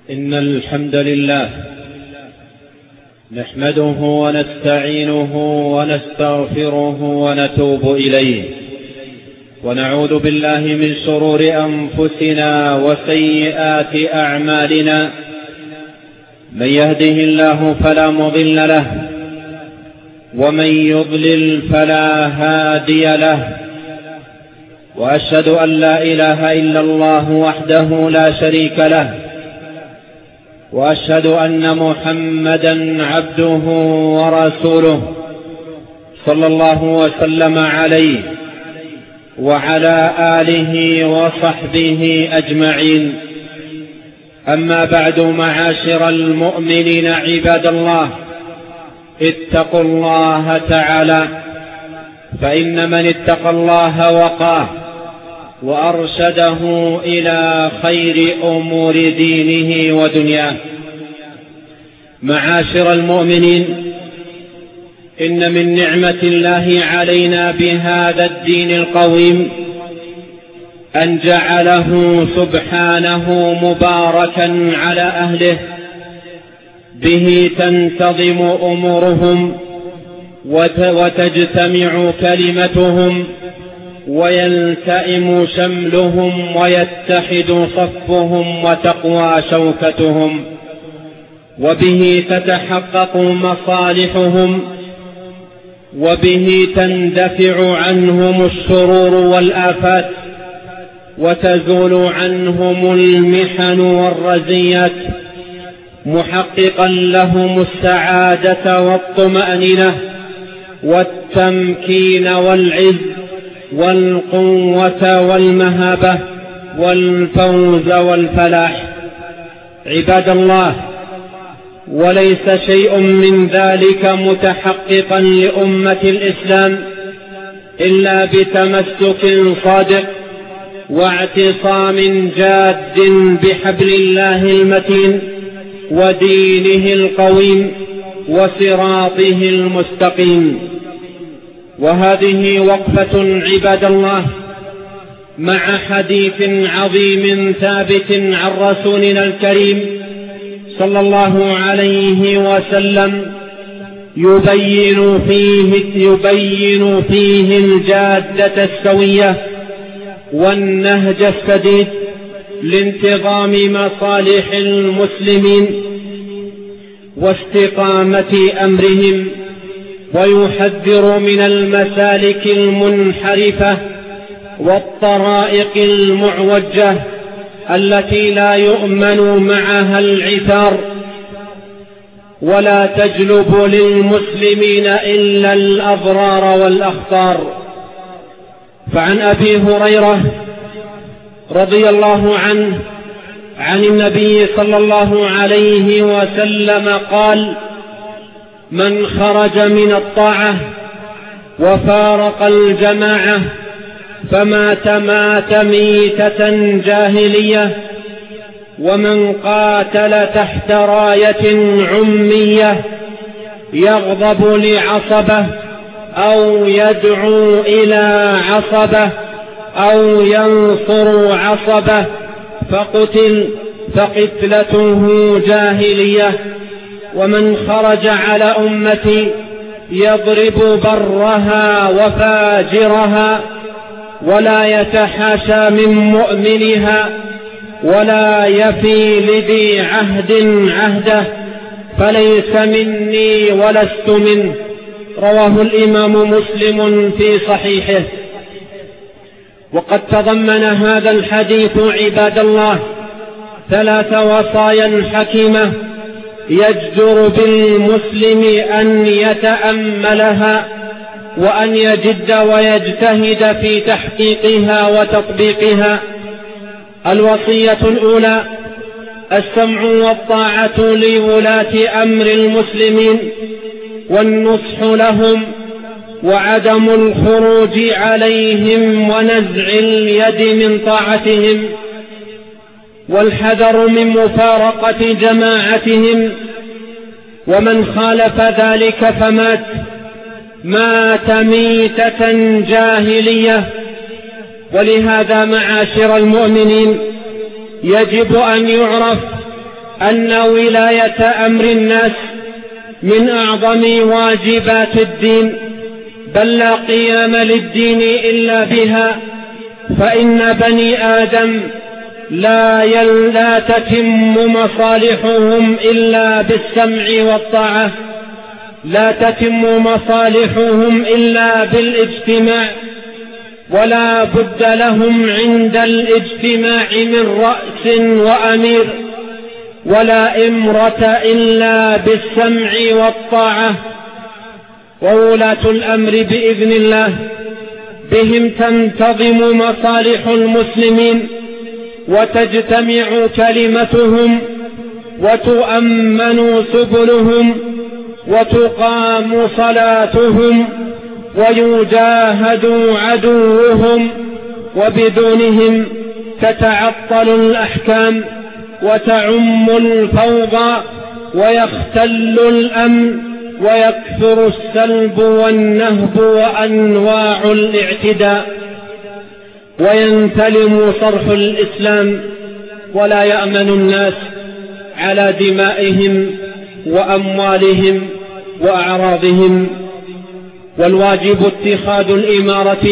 إن الحمد لله نحمده ونستعينه ونستغفره ونتوب إليه، ونعوذ بالله من شرور أنفسنا وسيئات أعمالنا. من يهده الله فلا مضل له، ومن يضلل فلا هادي له، وأشهد أن لا إله إلا الله وحده لا شريك له، وأشهد أن محمدا عبده ورسوله صلى الله وسلم عليه وعلى آله وصحبه أجمعين. أما بعد، معاشر المؤمنين عباد الله، اتقوا الله تعالى، فإن من اتقى الله وقاه وأرشده إلى خير أمور دينه ودنياه. معاشر المؤمنين، إن من نعمة الله علينا بهذا الدين القويم أن جعله سبحانه مباركا على أهله، به تنتظم أمورهم وتجتمع كلمتهم ويلتئم شملهم ويتحد صفهم وتقوى شوكتهم، وبه تتحقق مصالحهم، وبه تندفع عنهم الشرور والآفات، وتزول عنهم المحن والرزيات، محققا لهم السعادة والطمأنينة والتمكين والعز والقوة والمهابة والفوز والفلاح. عباد الله، وليس شيء من ذلك متحققا لأمة الإسلام إلا بتمسك صادق واعتصام جاد بحبل الله المتين ودينه القويم وصراطه المستقيم. وهذه وقفة عباد الله مع حديث عظيم ثابت عن رسولنا الكريم صلى الله عليه وسلم يبين فيه الجادة السوية والنهج السديد لانتظام مصالح المسلمين واستقامة أمرهم، ويحذر من المسالك المنحرفة والطرائق المعوجة التي لا يؤمن معها العثار ولا تجلب للمسلمين إلا الأضرار والأخطار. فعن أبي هريرة رضي الله عنه عن النبي صلى الله عليه وسلم قال: من خرج من الطاعة وفارق الجماعة فمات ميتة جاهلية، ومن قاتل تحت راية عمية يغضب لعصبة أو يدعو إلى عصبة أو ينصر عصبة فقتل فقتلته جاهلية. ومن خرج على أمتي يضرب برها وفاجرها ولا يتحاشى من مؤمنها ولا يفي لذي عهد عهده فليس مني ولست منه. رواه الإمام مسلم في صحيحه. وقد تضمن هذا الحديث عباد الله 3 وصايا حكيمة يجدر بالمسلم أن يتأملها وأن يجد ويجتهد في تحقيقها وتطبيقها. الوصية الأولى: السمع والطاعة لولاة أمر المسلمين والنصح لهم وعدم الخروج عليهم ونزع اليد من طاعتهم، والحذر من مفارقة جماعتهم. ومن خالف ذلك مات ميتة جاهلية. ولهذا معاشر المؤمنين يجب أن يعرف أن ولاية أمر الناس من أعظم واجبات الدين، بل لا قيام للدين إلا بها، فإن بني آدم لا تتم مصالحهم إلا بالسمع والطاعة، لا تتم مصالحهم إلا بالاجتماع، ولا بد لهم عند الاجتماع من رأس وأمير، ولا إمرة إلا بالسمع والطاعة. وولاة الأمر بإذن الله بهم تنتظم مصالح المسلمين، وتجتمع كلمتهم، وتؤمن سبلهم، وتقام صلاتهم، ويجاهد عدوهم، وبدونهم تتعطل الأحكام وتعم الفوضى ويختل الأمن ويكثر السلب والنهب وأنواع الاعتداء، وينتلم صرح الإسلام، ولا يأمن الناس على دمائهم وأموالهم وأعراضهم. والواجب اتخاذ الإمارة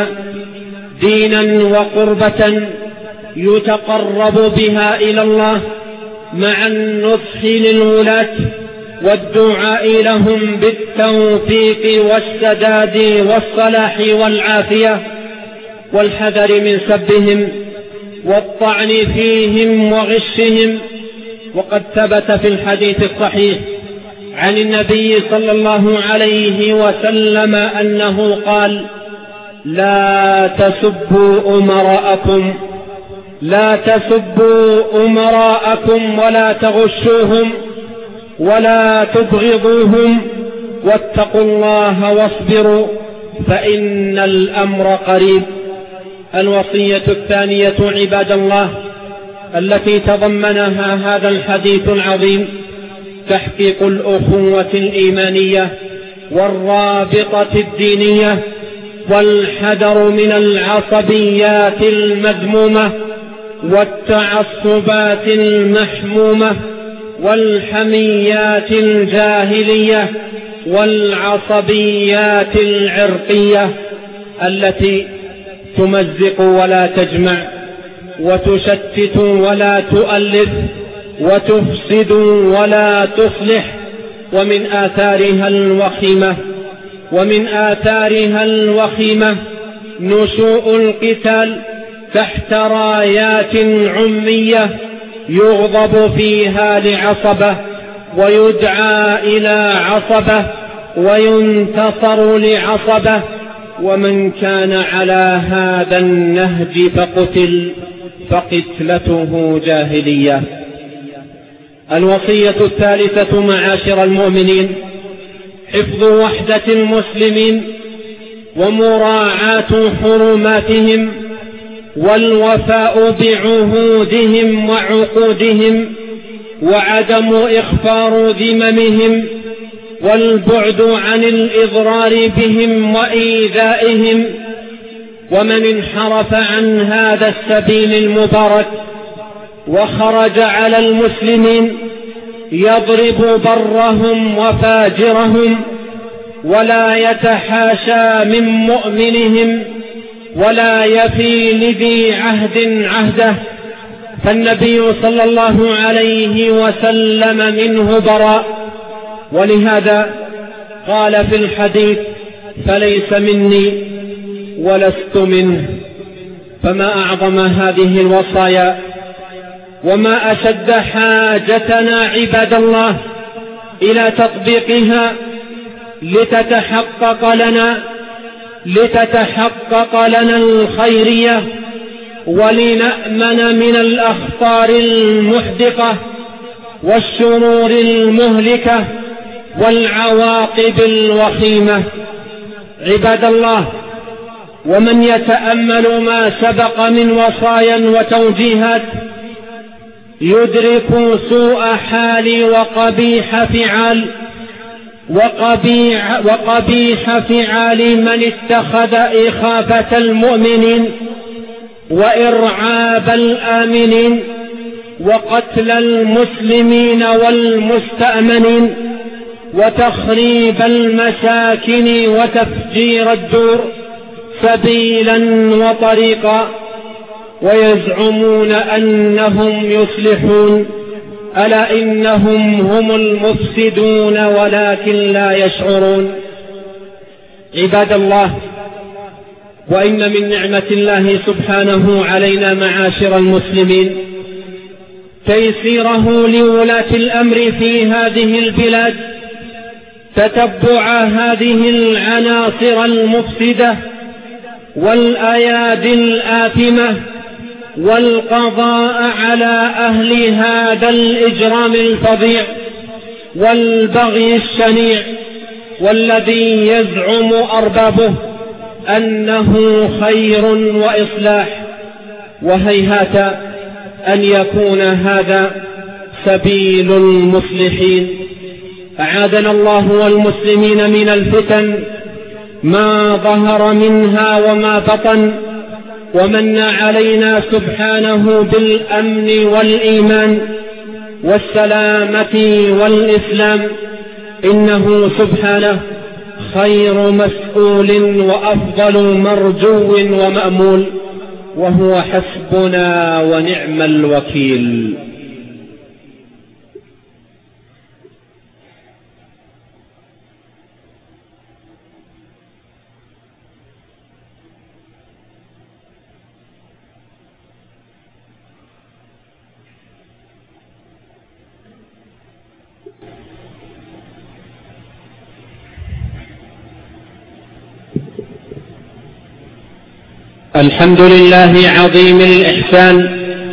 دينا وقربة يتقرب بها إلى الله، مع النصح للولاة والدعاء لهم بالتوفيق والسداد والصلاح والعافية، والحذر من سبهم والطعن فيهم وغشهم. وقد ثبت في الحديث الصحيح عن النبي صلى الله عليه وسلم أنه قال: لا تسبوا أمراءكم ولا تغشوهم ولا تبغضوهم، واتقوا الله واصبروا فإن الأمر قريب. الوصية الثانية عباد الله التي تضمنها هذا الحديث العظيم تحقيق الأخوة الإيمانية والرابطة الدينية، والحذر من العصبيات المذمومة والتعصبات المحمومة والحميات الجاهلية والعصبيات العرقية التي تمزق ولا تجمع، وتشتت ولا تؤلف، وتفسد ولا تصلح. ومن آثارها الوخيمة نشوء القتال تحت رايات عمية يغضب فيها لعصبة ويدعى إلى عصبة وينتصر لعصبة، ومن كان على هذا النهج فقتل فقتلته جاهلية. الوصية الثالثة معاشر المؤمنين حفظ وحدة المسلمين ومراعاة حرماتهم والوفاء بعهودهم وعقودهم وعدم إخفار ذممهم والبعد عن الإضرار بهم وإيذائهم. ومن انحرف عن هذا السبيل المبارك وخرج على المسلمين يضرب برهم وفاجرهم ولا يتحاشى من مؤمنهم ولا يفي لذي عهد عهده، فالنبي صلى الله عليه وسلم منه براء. ولهذا قال في الحديث: فليس مني ولست منه. فما أعظم هذه الوصايا وما أشد حاجتنا عباد الله إلى تطبيقها لتتحقق لنا الخيرية ولنأمن من الأخطار المحدقة والشرور المهلكة والعواقب الوخيمة. عباد الله، ومن يتأمل ما سبق من وصايا وتوجيهات يدرك سوء حال وقبيح فعال من اتخذ إخافة المؤمنين وإرعاب الآمنين وقتل المسلمين والمستأمنين وتخريب المساكن وتفجير الدور سبيلا وطريقا، ويزعمون أنهم يصلحون، ألا إنهم هم المفسدون ولكن لا يشعرون. عباد الله، وإن من نعمة الله سبحانه علينا معاشر المسلمين تيسيره لولاة الأمر في هذه البلاد تتبع هذه العناصر المفسدة والأيادي الآثمة والقضاء على أهل هذا الإجرام الفظيع والبغي الشنيع، والذي يزعم أربابه أنه خير وإصلاح، وهيهات أن يكون هذا سبيل المصلحين. أعاذنا الله والمسلمين من الفتن ما ظهر منها وما بطن، ومن علينا سبحانه بالأمن والإيمان والسلامة والإسلام، إنه سبحانه خير مسؤول وأفضل مرجو ومأمول، وهو حسبنا ونعم الوكيل. الحمد لله عظيم الإحسان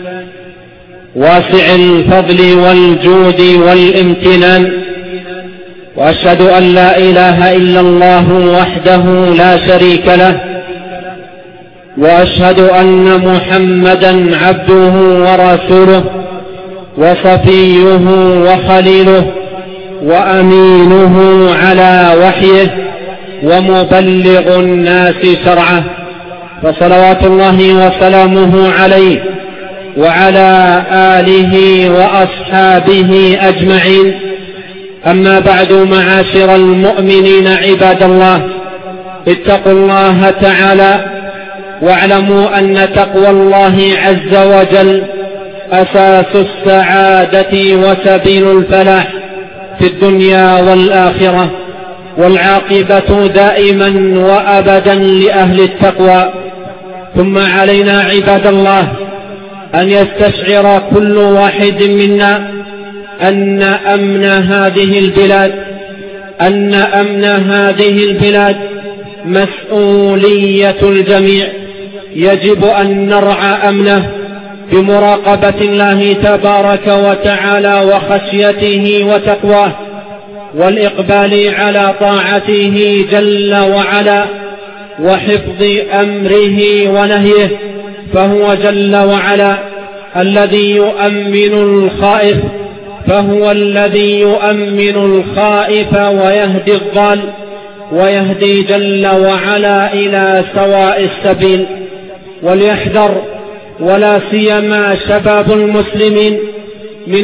واسع الفضل والجود والامتنان، وأشهد أن لا إله إلا الله وحده لا شريك له، وأشهد أن محمدا عبده ورسوله وصفيه وخليله وأمينه على وحيه ومبلغ الناس شرعه، فصلوات الله وسلامه عليه وعلى آله وأصحابه أجمعين. أما بعد، معاشر المؤمنين عباد الله، اتقوا الله تعالى واعلموا أن تقوى الله عز وجل أساس السعادة وسبيل الفلاح في الدنيا والآخرة، والعاقبة دائما وأبدا لأهل التقوى. ثم علينا عباد الله أن يستشعر كل واحد منا أن أمن هذه البلاد مسؤولية الجميع، يجب أن نرعى أمنه بمراقبة الله تبارك وتعالى وخشيته وتقواه، والإقبال على طاعته جل وعلا، وحفظ أمره ونهيه، فهو جل وعلا الذي يؤمن الخائف ويهدي الضال، ويهدي جل وعلا إلى سواء السبيل. وليحذر ولا سيما شباب المسلمين من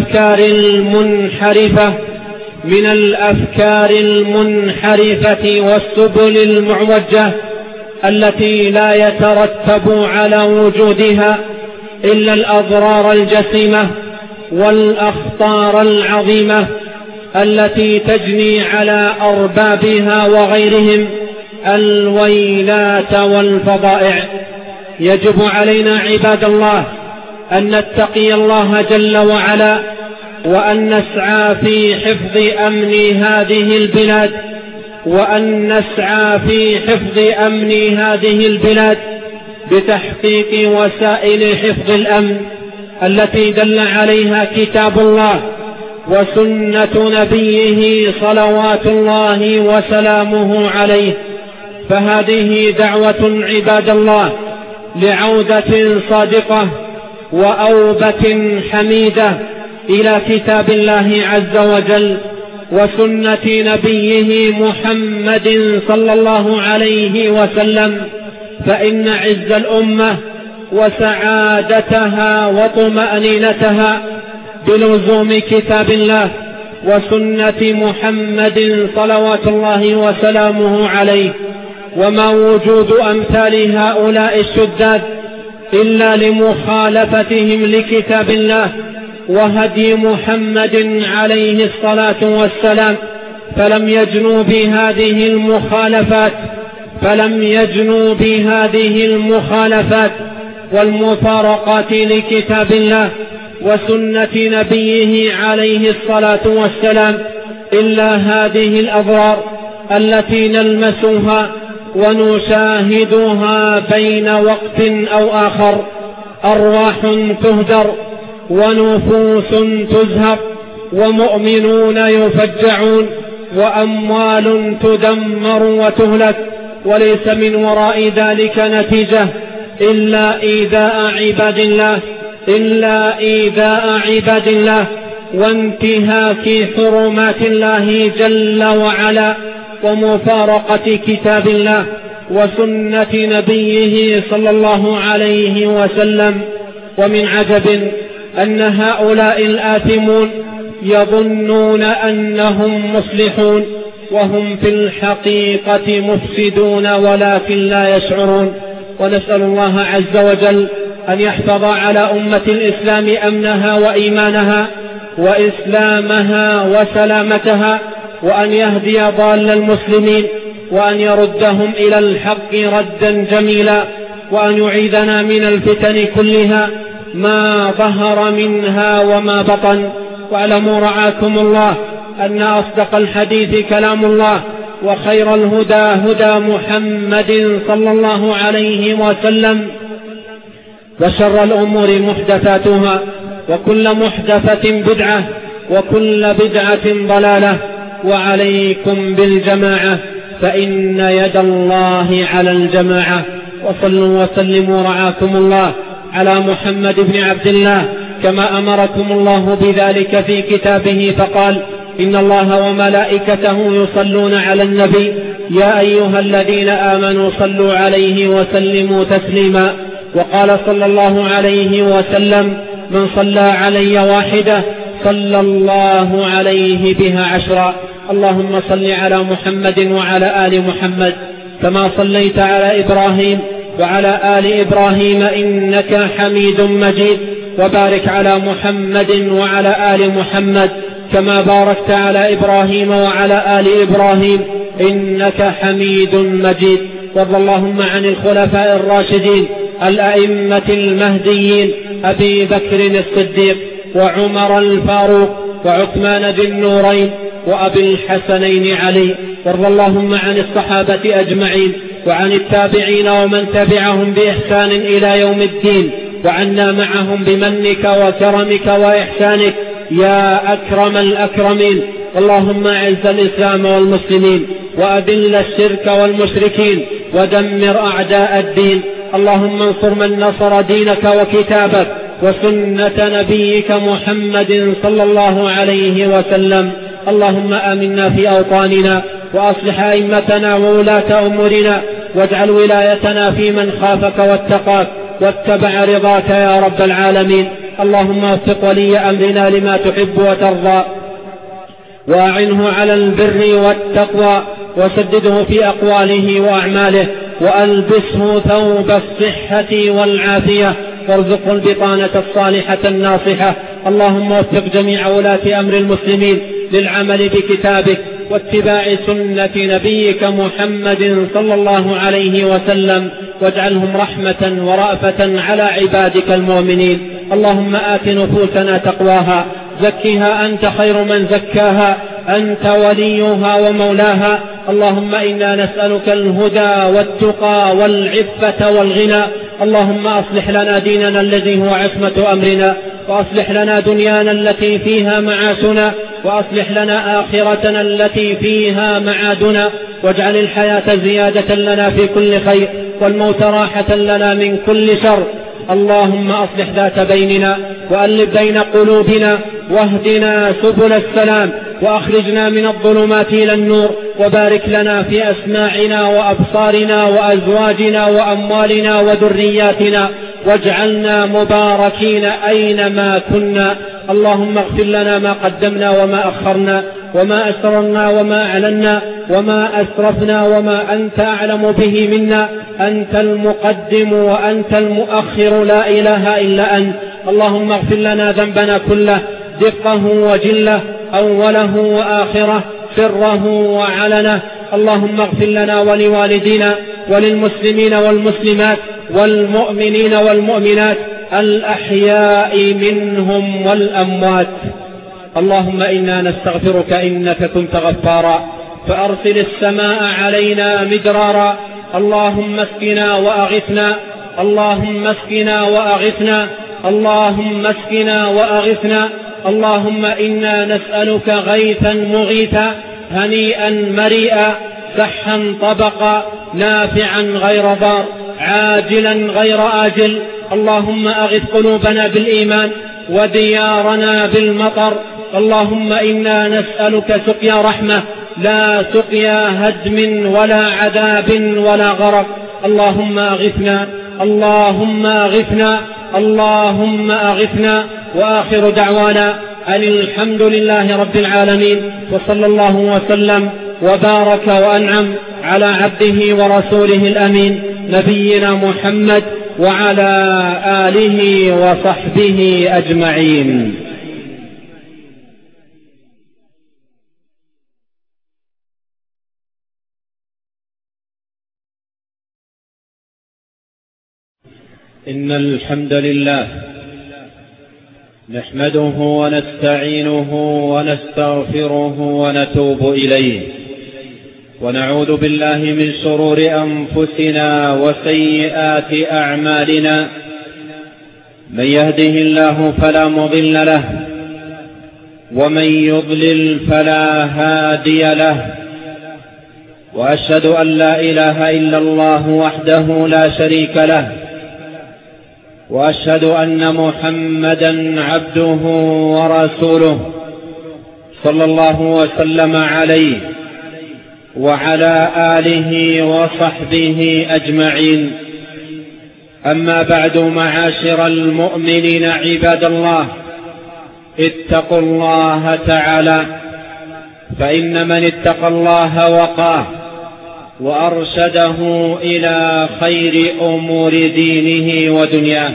الأفكار المنحرفة والسبل المعوجة التي لا يترتب على وجودها إلا الأضرار الجسيمة والأخطار العظيمة التي تجني على أربابها وغيرهم الويلات والفضائع. يجب علينا عباد الله أن نتقي الله جل وعلا، وأن نسعى في حفظ أمن هذه البلاد بتحقيق وسائل حفظ الأمن التي دل عليها كتاب الله وسنة نبيه صلوات الله وسلامه عليه. فهذه دعوة عباد الله لعودة صادقة وأوبة حميدة إلى كتاب الله عز وجل وسنة نبيه محمد صلى الله عليه وسلم، فإن عز الأمة وسعادتها وطمأنينتها بلزوم كتاب الله وسنة محمد صلوات الله وسلامه عليه. وما وجود أمثال هؤلاء الشداد إلا لمخالفتهم لكتاب الله وهدي محمد عليه الصلاة والسلام، فلم يجنوا بهذه المخالفات والمفارقات لكتاب الله وسنة نبيه عليه الصلاة والسلام إلا هذه الأضرار التي نلمسها ونشاهدها بين وقت أو آخر: أرواح تهدر ونفوس تزهق ومؤمنون يفجعون وأموال تدمر وتهلك، وليس من وراء ذلك نتيجة إلا إيذاء عباد الله وانتهاك حرمات الله جل وعلا ومفارقة كتاب الله وسنة نبيه صلى الله عليه وسلم. ومن عجب أن هؤلاء الآثمون يظنون أنهم مصلحون وهم في الحقيقة مفسدون ولكن لا يشعرون. ونسأل الله عز وجل أن يحفظ على أمة الإسلام أمنها وإيمانها وإسلامها وسلامتها، وأن يهدي ضال المسلمين، وأن يردهم إلى الحق ردا جميلا، وأن يعيذنا من الفتن كلها ما ظهر منها وما بطن. واعلموا رعاكم الله أن أصدق الحديث كلام الله، وخير الهدى هدى محمد صلى الله عليه وسلم، وشر الأمور محدثاتها، وكل محدثة بدعة، وكل بدعة ضلالة. وعليكم بالجماعة فإن يد الله على الجماعة. وصلوا وسلموا رعاكم الله على محمد بن عبد الله كما أمركم الله بذلك في كتابه، فقال: إن الله وملائكته يصلون على النبي يا أيها الذين آمنوا صلوا عليه وسلموا تسليما. وقال صلى الله عليه وسلم: من صلى علي واحدة صلى الله عليه بها 10. اللهم صل على محمد وعلى آل محمد كما صليت على إبراهيم وعلى آل إبراهيم إنك حميد مجيد، وبارك على محمد وعلى آل محمد كما باركت على إبراهيم وعلى آل إبراهيم إنك حميد مجيد. وارض اللهم عن الخلفاء الراشدين الأئمة المهديين أبي بكر الصديق وعمر الفاروق وعثمان ذي النورين وأبي الحسنين علي. وارض اللهم عن الصحابة أجمعين وعن التابعين ومن تبعهم بإحسان إلى يوم الدين، وعنا معهم بمنك وكرمك وإحسانك يا أكرم الأكرمين. اللهم أعز الإسلام والمسلمين وأذل الشرك والمشركين ودمر أعداء الدين. اللهم انصر من نصر دينك وكتابك وسنة نبيك محمد صلى الله عليه وسلم. اللهم آمنا في أوطاننا وأصلح أئمتنا وولاة أمورنا، واجعل ولايتنا في من خافك واتقاك واتبع رضاك يا رب العالمين. اللهم وفق ولي أمرنا لما تحب وترضى، وأعنه على البر والتقوى، وسدده في أقواله وأعماله، وألبسه ثوب الصحة والعافية، وارزقه البطانة الصالحة الناصحة. اللهم وفق جميع ولاة أمر المسلمين للعمل بكتابك واتباع سنة نبيك محمد صلى الله عليه وسلم، واجعلهم رحمة ورأفة على عبادك المؤمنين. اللهم آت نفوسنا تقواها، زكها أنت خير من زكاها، أنت وليها ومولاها. اللهم إنا نسألك الهدى والتقى والعفة والغنى. اللهم أصلح لنا ديننا الذي هو عصمة أمرنا، وأصلح لنا دنيانا التي فيها معاشنا، وأصلح لنا آخرتنا التي فيها معادنا، واجعل الحياة زيادة لنا في كل خير والموت راحة لنا من كل شر. اللهم أصلح ذات بيننا وألف بين قلوبنا، واهدنا سبل السلام، وأخرجنا من الظلمات إلى النور، وبارك لنا في أسماعنا وأبصارنا وأزواجنا وأموالنا وذرياتنا واجعلنا مباركين أينما كنا. اللهم اغفر لنا ما قدمنا وما أخرنا وما أسررنا وما أعلنا وما أسرفنا وما أنت أعلم به منا. أنت المقدم وأنت المؤخر، لا إله إلا أنت. اللهم اغفر لنا ذنبنا كله، دقه وجله، أوله وآخره، سره وعلنه. اللهم اغفر لنا ولوالدينا وللمسلمين والمسلمات والمؤمنين والمؤمنات الأحياء منهم والأموات. اللهم إنا نستغفرك إنك كنت غفارا فأرسل السماء علينا مدرارا. اللهم اسقنا وأغثنا، اللهم اسقنا وأغثنا، اللهم اسقنا وأغثنا. اللهم إنا نسألك غيثا مغيثا، هنيئا مريئا، سحا طبقا، نافعا غير ضار، عاجلا غير آجل. اللهم أغث قلوبنا بالإيمان وديارنا بالمطر. اللهم إنا نسألك سقيا رحمة لا سقيا هدم ولا عذاب ولا غرق. اللهم أغثنا، اللهم أغثنا، اللهم أغثنا. وآخر دعوانا أن الحمد لله رب العالمين، وصلى الله وسلم وبارك وأنعم على عبده ورسوله الأمين نبينا محمد وعلى آله وصحبه أجمعين. إن الحمد لله نحمده ونستعينه ونستغفره ونتوب إليه، ونعوذ بالله من شرور أنفسنا وسيئات أعمالنا. من يهده الله فلا مضل له، ومن يضلل فلا هادي له. وأشهد أن لا إله إلا الله وحده لا شريك له، وأشهد أن محمدا عبده ورسوله صلى الله وسلم عليه وعلى آله وصحبه أجمعين. أما بعد، معاشر المؤمنين عباد الله، اتقوا الله تعالى، فإن من اتقى الله وقاه وأرشده إلى خير أمور دينه ودنياه.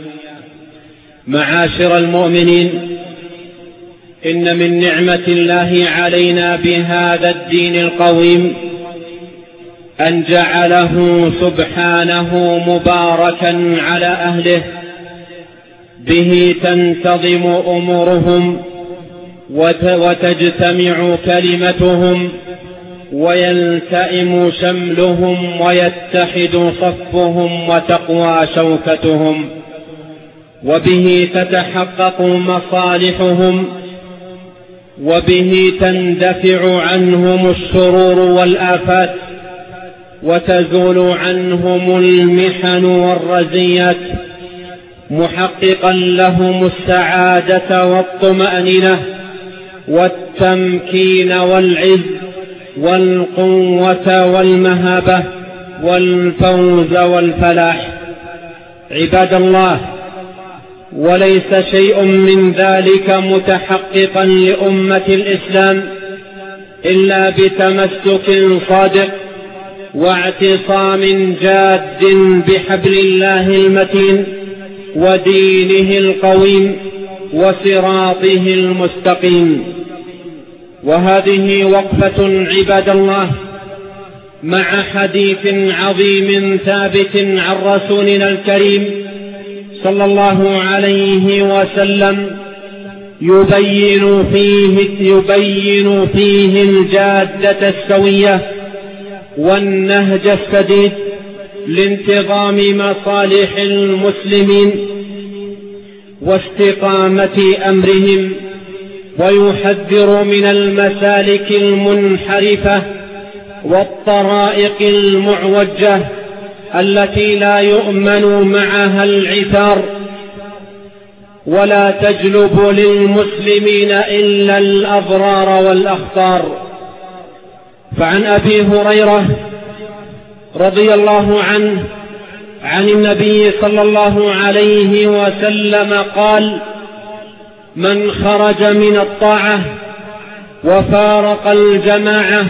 معاشر المؤمنين، إن من نعمة الله علينا بهذا الدين القويم أن جعله سبحانه مباركا على أهله، به تنتظم أمورهم وتجتمع كلمتهم ويلتئم شملهم ويتحد صفهم وتقوى شوكتهم، وبه تتحقق مصالحهم، وبه تندفع عنهم الشرور والآفات، وتزول عنهم المحن والرزيات، محققا لهم السعادة والطمأنينة والتمكين والعز والقوة والمهابة والفوز والفلاح. عباد الله، وليس شيء من ذلك متحققا لأمة الإسلام إلا بتمسك صادق واعتصام جاد بحبل الله المتين ودينه القويم وصراطه المستقيم. وهذه وقفة عباد الله مع حديث عظيم ثابت عن رسولنا الكريم صلى الله عليه وسلم يبين فيه الجادة السوية والنهج السديد لانتظام مصالح المسلمين واستقامة أمرهم، ويحذر من المسالك المنحرفة والطرائق المعوجة التي لا يؤمن معها العثار ولا تجلب للمسلمين إلا الأضرار والأخطار. فعن أبي هريرة رضي الله عنه عن النبي صلى الله عليه وسلم قال: من خرج من الطاعة وفارق الجماعة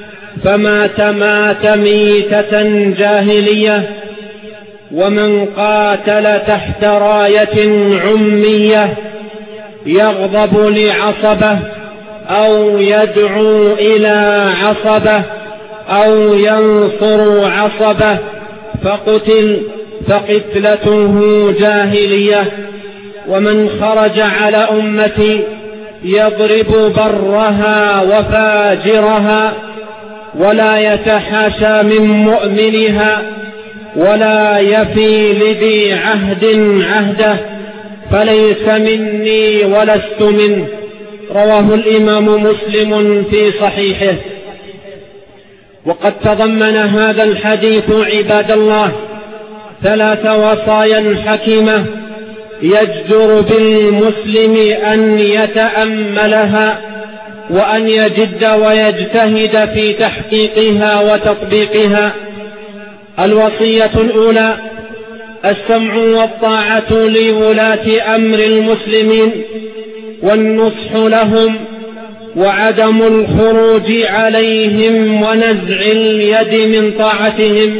فمات ميتة جاهلية، ومن قاتل تحت راية عمية يغضب لعصبة أو يدعو إلى عصبة أو ينصر عصبة فقتل فقتلته جاهلية. ومن خرج على أمتي يضرب برها وفاجرها ولا يتحاشى من مؤمنها ولا يفي لذي عهد عهده فليس مني ولست منه. رواه الإمام مسلم في صحيحه. وقد تضمن هذا الحديث عباد الله 3 وصايا حكيمة يجدر بالمسلم أن يتأملها وأن يجد ويجتهد في تحقيقها وتطبيقها. الوصية الأولى: السمع والطاعة لولاة أمر المسلمين والنصح لهم وعدم الخروج عليهم ونزع اليد من طاعتهم،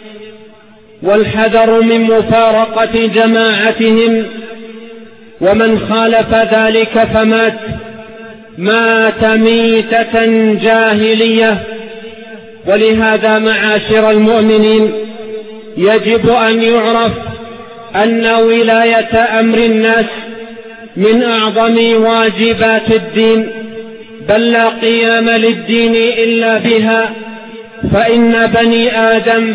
والحذر من مفارقة جماعتهم. ومن خالف ذلك مات ميتة جاهلية. ولهذا معاشر المؤمنين يجب أن يعرف أن ولاية أمر الناس من أعظم واجبات الدين، بل لا قيام للدين إلا بها، فإن بني آدم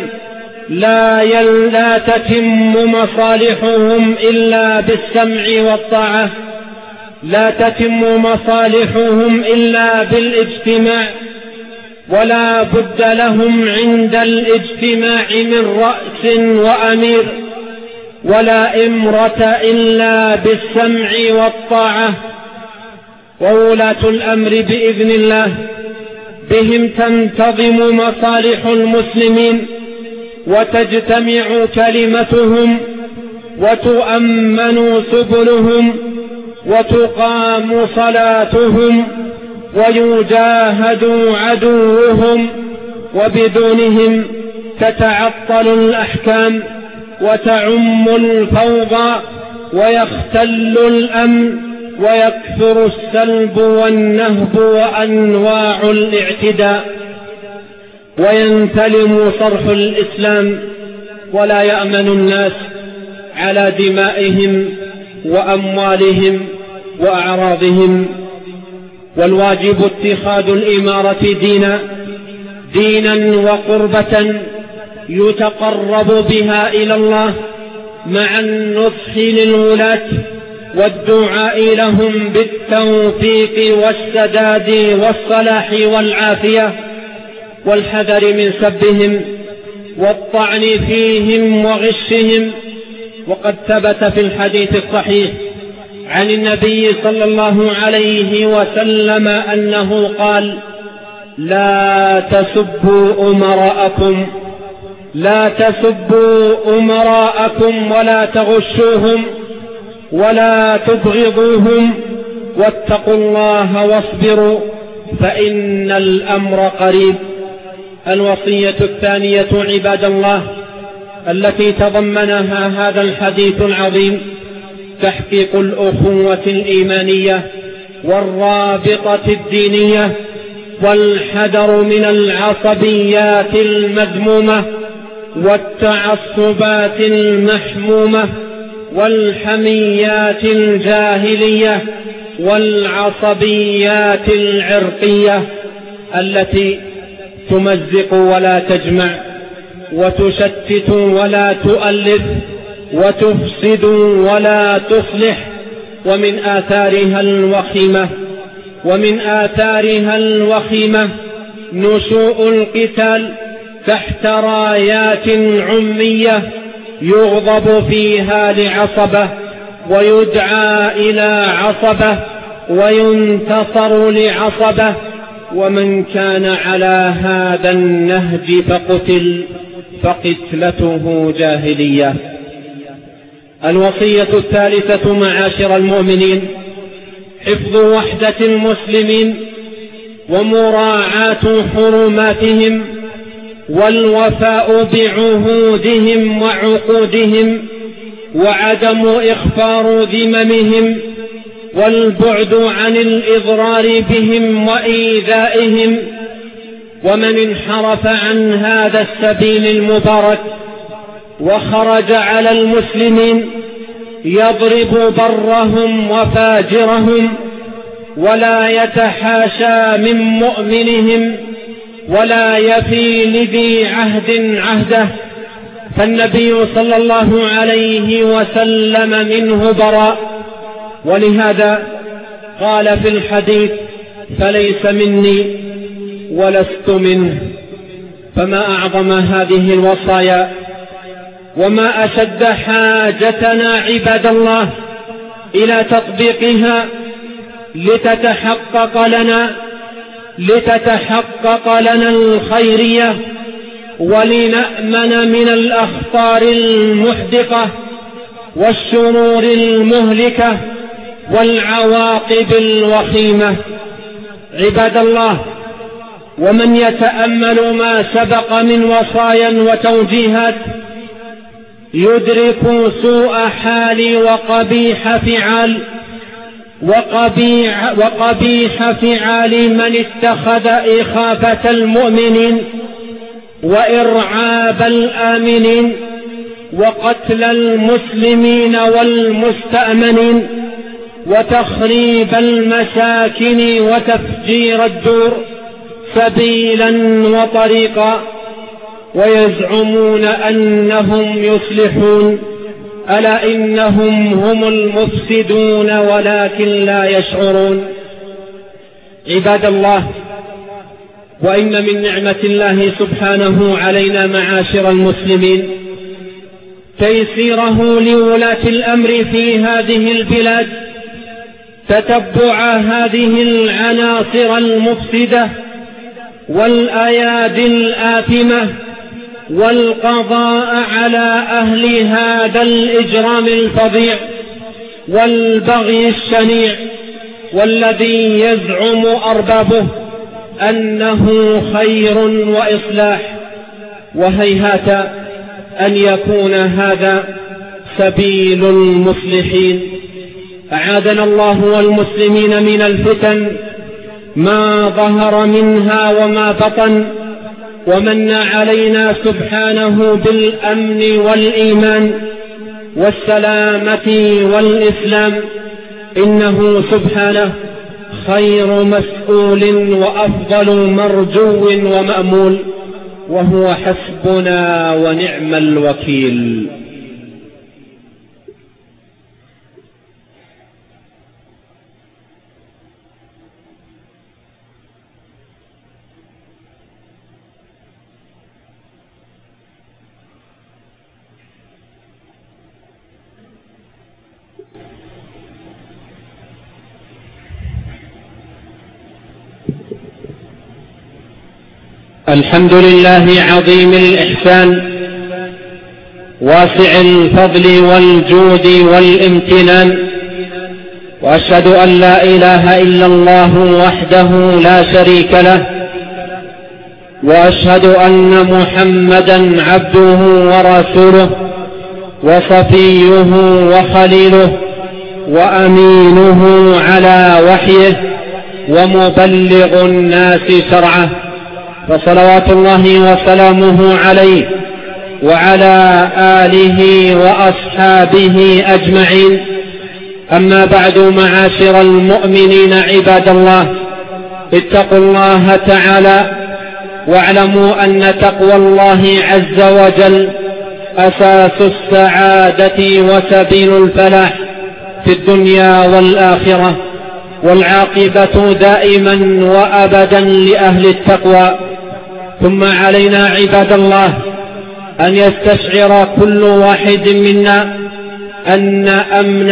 لا تتم مصالحهم إلا بالسمع والطاعة، لا تتم مصالحهم إلا بالاجتماع، ولا بد لهم عند الاجتماع من رأس وأمير، ولا إمرة إلا بالسمع والطاعة. وولاة الأمر بإذن الله بهم تنتظم مصالح المسلمين وتجتمع كلمتهم وتؤمن سبلهم وتقام صلاتهم ويجاهد عدوهم، وبدونهم تتعطل الأحكام وتعم الفوضى ويختل الأمن ويكثر السلب والنهب وأنواع الاعتداء، وينتلم صرح الإسلام، ولا يأمن الناس على دمائهم وأموالهم وأعراضهم. والواجب اتخاذ الإمارة دينا وقربة يتقرب بها إلى الله، مع النصح للولاة والدعاء لهم بالتوفيق والسداد والصلاح والعافية، والحذر من سبهم والطعن فيهم وغشهم. وقد ثبت في الحديث الصحيح عن النبي صلى الله عليه وسلم أنه قال: لا تسبوا أمراءكم ولا تغشوهم ولا تبغضوهم، واتقوا الله واصبروا فإن الأمر قريب. الوصية الثانية عباد الله التي تضمنها هذا الحديث العظيم تحقيق الأخوة الإيمانية والرابطة الدينية، والحذر من العصبيات المذمومة والتعصبات المحمومة والحميات الجاهلية والعصبيات العرقية التي تمزق ولا تجمع وتشتت ولا تؤلف وتفسد ولا تصلح. ومن آثارها الوخيمة نشوء القتال تحت رايات عمية يغضب فيها لعصبة ويدعى إلى عصبة وينتصر لعصبة، ومن كان على هذا النهج فقتل فقتلته جاهلية. الوصية الثالثة معاشر المؤمنين: حفظ وحدة المسلمين ومراعاة حرماتهم والوفاء بعهودهم وعقودهم وعدم إخفار ذممهم والبعد عن الإضرار بهم وإيذائهم. ومن انحرف عن هذا السبيل المبارك وخرج على المسلمين يضرب برهم وفاجرهم ولا يتحاشى من مؤمنهم ولا يفي لذي عهد عهده، فالنبي صلى الله عليه وسلم منه براء. ولهذا قال في الحديث: فليس مني ولست منه. فما أعظم هذه الوصايا وما أشد حاجتنا عباد الله إلى تطبيقها لتتحقق لنا الخيرية ولنأمن من الأخطار المحدقة والشرور المهلكة والعواقب الوخيمة. عباد الله، ومن يتأمل ما سبق من وصايا وتوجيهات يدرك سوء حال وقبيح فعال من اتخذ إخافة المؤمنين وإرعاب الآمنين وقتل المسلمين والمستأمنين وتخريب المساكن وتفجير الدور سبيلا وطريقا، ويزعمون أنهم يصلحون، ألا إنهم هم المفسدون ولكن لا يشعرون. عباد الله، وإن من نعمة الله سبحانه علينا معاشر المسلمين تيسيره لولاة الأمر في هذه البلاد تتبع هذه العناصر المفسدة والأيادي الآثمة والقضاء على أهل هذا الإجرام الفظيع والبغي الشنيع، والذي يزعم أربابه أنه خير وإصلاح، وهيهات أن يكون هذا سبيل المصلحين. أعاذنا الله والمسلمين من الفتن ما ظهر منها وما بطن، ومن علينا سبحانه بالأمن والإيمان والسلامة والإسلام، إنه سبحانه خير مسؤول وأفضل مرجو ومأمول، وهو حسبنا ونعم الوكيل. الحمد لله عظيم الإحسان واسع الفضل والجود والامتنان، وأشهد أن لا إله إلا الله وحده لا شريك له، وأشهد أن محمدا عبده ورسوله وصفيه وخليله وأمينه على وحيه ومبلغ الناس شرعه، فصلوات الله وسلامه عليه وعلى آله وأصحابه أجمعين. أما بعد، معاشر المؤمنين عباد الله، اتقوا الله تعالى واعلموا أن تقوى الله عز وجل أساس السعادة وسبيل الفلاح في الدنيا والآخرة، والعاقبة دائما وأبدا لأهل التقوى. ثم علينا عباد الله أن يستشعر كل واحد منا أن أمن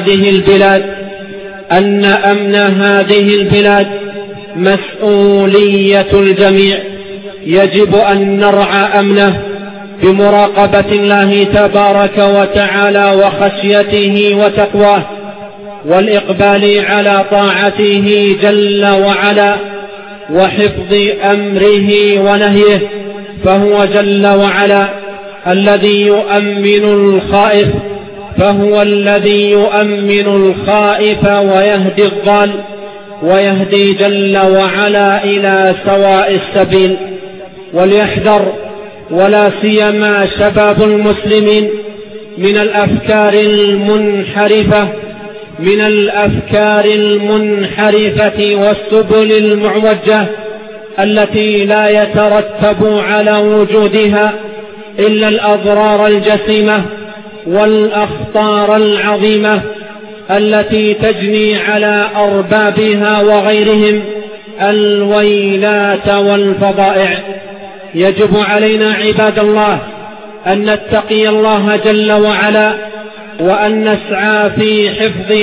هذه البلاد مسؤولية الجميع، يجب أن نرعى أمنه بمراقبة الله تبارك وتعالى وخشيته وتقواه والإقبال على طاعته جل وعلا وحفظ أمره ونهيه، فهو جل وعلا الذي يؤمن الخائف، فهو الذي يؤمن الخائف ويهدي الضال، ويهدي جل وعلا إلى سواء السبيل. وليحذر ولا سيما شباب المسلمين من الأفكار المنحرفة والسبل المعوجة التي لا يترتب على وجودها إلا الأضرار الجسيمة والأخطار العظيمة التي تجني على أربابها وغيرهم الويلات والفضائع. يجب علينا عباد الله أن نتقي الله جل وعلا، وأن نسعى في حفظ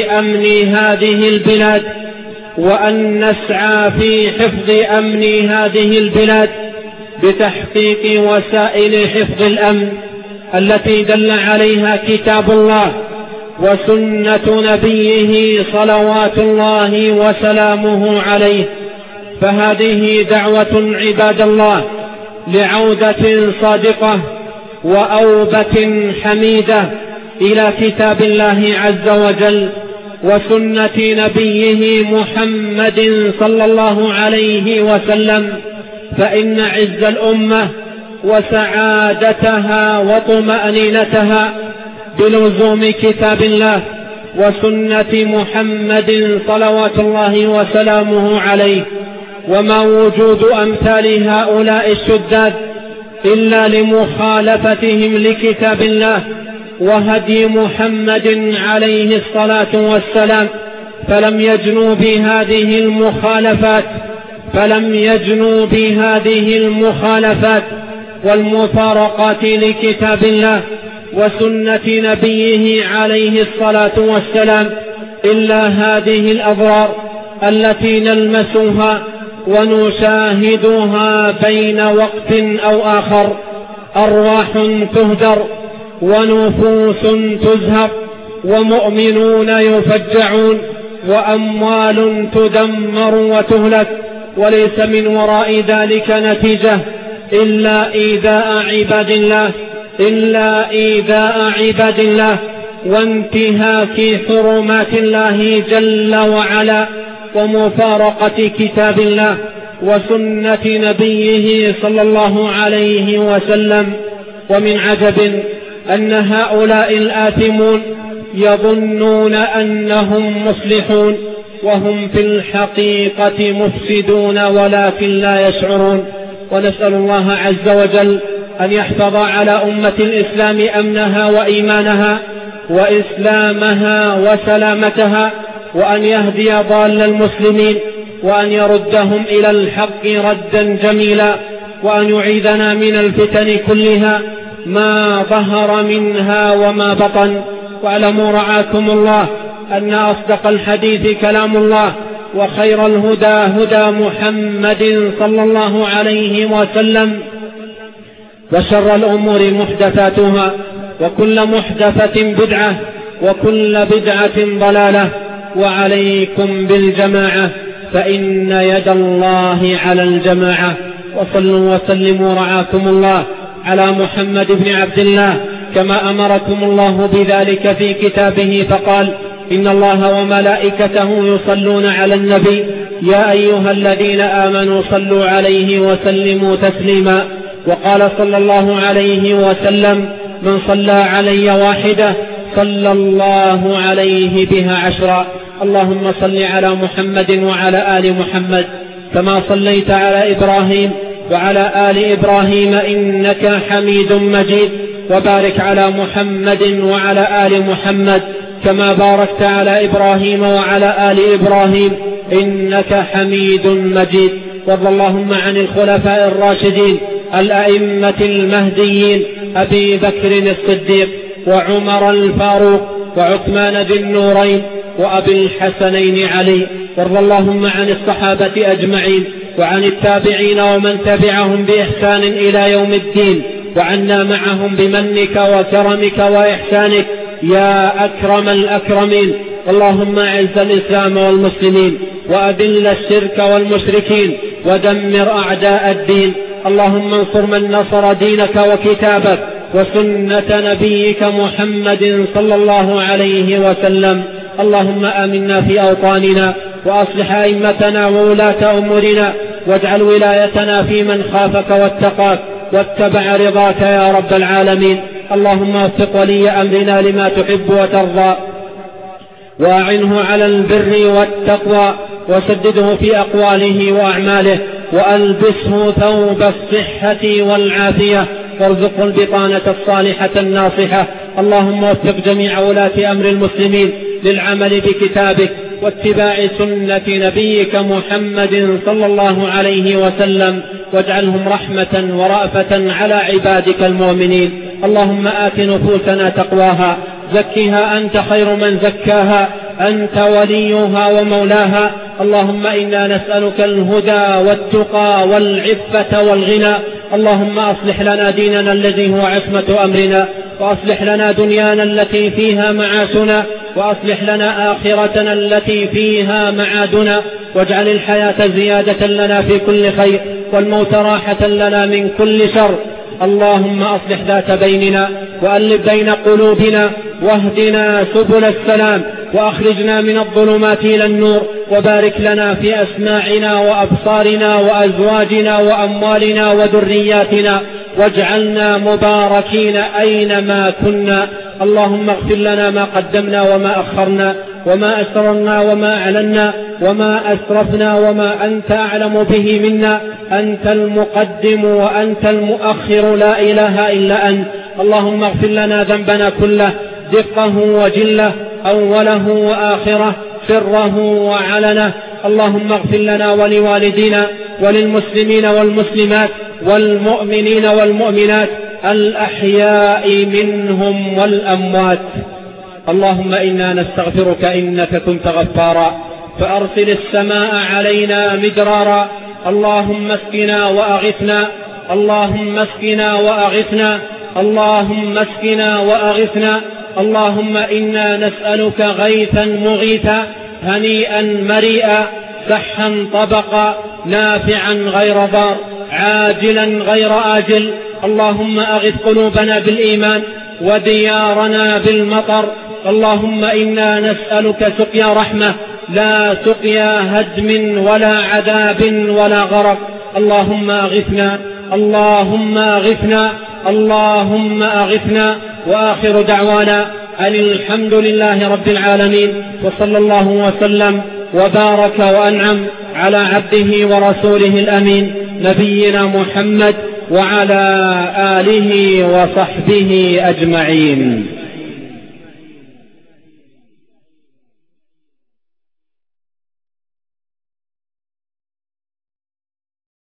أمن هذه البلاد بتحقيق وسائل حفظ الأمن التي دل عليها كتاب الله وسنة نبيه صلوات الله وسلامه عليه. فهذه دعوة عباد الله لعودة صادقة وأوبة حميدة إلى كتاب الله عز وجل وسنة نبيه محمد صلى الله عليه وسلم، فإن عز الأمة وسعادتها وطمأنينتها بلزوم كتاب الله وسنة محمد صلوات الله وسلامه عليه. وما وجود أمثال هؤلاء الشداد إلا لمخالفتهم لكتاب الله وهدي محمد عليه الصلاة والسلام، فلم يجنوا بهذه المخالفات والمفارقات لكتاب الله وسنة نبيه عليه الصلاة والسلام إلا هذه الأضرار التي نلمسها ونشاهدها بين وقت أو آخر: أرواح تهدر، ونفوس تزهق، ومؤمنون يفجعون، وأموال تدمر وتهلك، وليس من وراء ذلك نتيجة إلا إيذاء عباد الله وانتهاك حرمات الله جل وعلا ومفارقة كتاب الله وسنة نبيه صلى الله عليه وسلم. ومن عجب أن هؤلاء الآثمون يظنون أنهم مصلحون وهم في الحقيقة مفسدون ولكن لا يشعرون. ونسأل الله عز وجل أن يحفظ على أمة الإسلام أمنها وإيمانها وإسلامها وسلامتها، وأن يهدي ضال المسلمين، وأن يردهم إلى الحق ردا جميلا، وأن يعيذنا من الفتن كلها ما ظهر منها وما بطن. واعلموا رعاكم الله أن أصدق الحديث كلام الله، وخير الهدى هدى محمد صلى الله عليه وسلم، وشر الأمور محدثاتها، وكل محدثة بدعة، وكل بدعة ضلالة. وعليكم بالجماعة فإن يد الله على الجماعة. وصلوا وسلموا رعاكم الله على محمد بن عبد الله كما أمركم الله بذلك في كتابه، فقال: إن الله وملائكته يصلون على النبي يا أيها الذين آمنوا صلوا عليه وسلموا تسليما. وقال صلى الله عليه وسلم: من صلى علي واحدة صلى الله عليه بها 10. اللهم صل على محمد وعلى آل محمد كما صليت على إبراهيم وعلى آل إبراهيم إنك حميد مجيد، وبارك على محمد وعلى آل محمد كما باركت على إبراهيم وعلى آل إبراهيم إنك حميد مجيد. وارض اللهم عن الخلفاء الراشدين الأئمة المهديين أبي بكر الصديق وعمر الفاروق وعثمان ذي النورين وأبي الحسنين علي. وارض اللهم عن الصحابة أجمعين وعن التابعين ومن تبعهم بإحسان إلى يوم الدين، وعنا معهم بمنك وكرمك وإحسانك يا أكرم الأكرمين. اللهم أعز الإسلام والمسلمين وأذل الشرك والمشركين ودمر أعداء الدين. اللهم انصر من نصر دينك وكتابك وسنة نبيك محمد صلى الله عليه وسلم. اللهم آمنا في أوطاننا وأصلح أئمتنا وولاة أمورنا واجعل ولايتنا في من خافك واتقاك واتبع رضاك يا رب العالمين. اللهم وفق ولي أمرنا لما تحب وترضى وأعنه على البر والتقوى وسدده في أقواله وأعماله وألبسه ثوب الصحة والعافية وارزقه البطانة الصالحة الناصحة. اللهم وفق جميع ولاة أمر المسلمين للعمل بكتابك واتباع سنة نبيك محمد صلى الله عليه وسلم واجعلهم رحمة ورأفة على عبادك المؤمنين. اللهم آت نفوسنا تقواها زكها أنت خير من زكاها أنت وليها ومولاها. اللهم إنا نسألك الهدى والتقى والعفة والغنى. اللهم أصلح لنا ديننا الذي هو عصمة أمرنا وأصلح لنا دنيانا التي فيها معاشنا وأصلح لنا آخرتنا التي فيها معادنا واجعل الحياة زيادة لنا في كل خير والموت راحة لنا من كل شر. اللهم أصلح ذات بيننا وألف بين قلوبنا واهدنا سبل السلام وأخرجنا من الظلمات إلى النور وبارك لنا في أسماعنا وأبصارنا وأزواجنا وأموالنا وذرياتنا واجعلنا مباركين أينما كنا. اللهم اغفر لنا ما قدمنا وما أخرنا وما أسررنا وما أعلنا وما أسرفنا وما أنت أعلم به منا. أنت المقدم وأنت المؤخر لا إله إلا أنت. اللهم اغفر لنا ذنبنا كله دقه وجله أوله وآخره سره وعلنه. اللهم اغفر لنا ولوالدينا وللمسلمين والمسلمات والمؤمنين والمؤمنات الأحياء منهم والأموات. اللهم إنا نستغفرك إنك كنت غفارا فأرسل السماء علينا مدرارا. اللهم اسقنا وأغثنا اللهم اسقنا وأغثنا اللهم اسقنا وأغثنا. اللهم إنا نسألك غيثا مغيثا هنيئا مريئا سحا طبقا نافعا غير ضار عاجلا غير آجل. اللهم أغث قلوبنا بالإيمان وديارنا بالمطر. اللهم إنا نسألك سقيا رحمة لا سقيا هدم ولا عذاب ولا غرق. اللهم أغثنا اللهم أغثنا اللهم أغثنا. وآخر دعوانا أن الحمد لله رب العالمين وصلى الله وسلم وبارك وأنعم على عبده ورسوله الأمين نبينا محمد وعلى آله وصحبه أجمعين.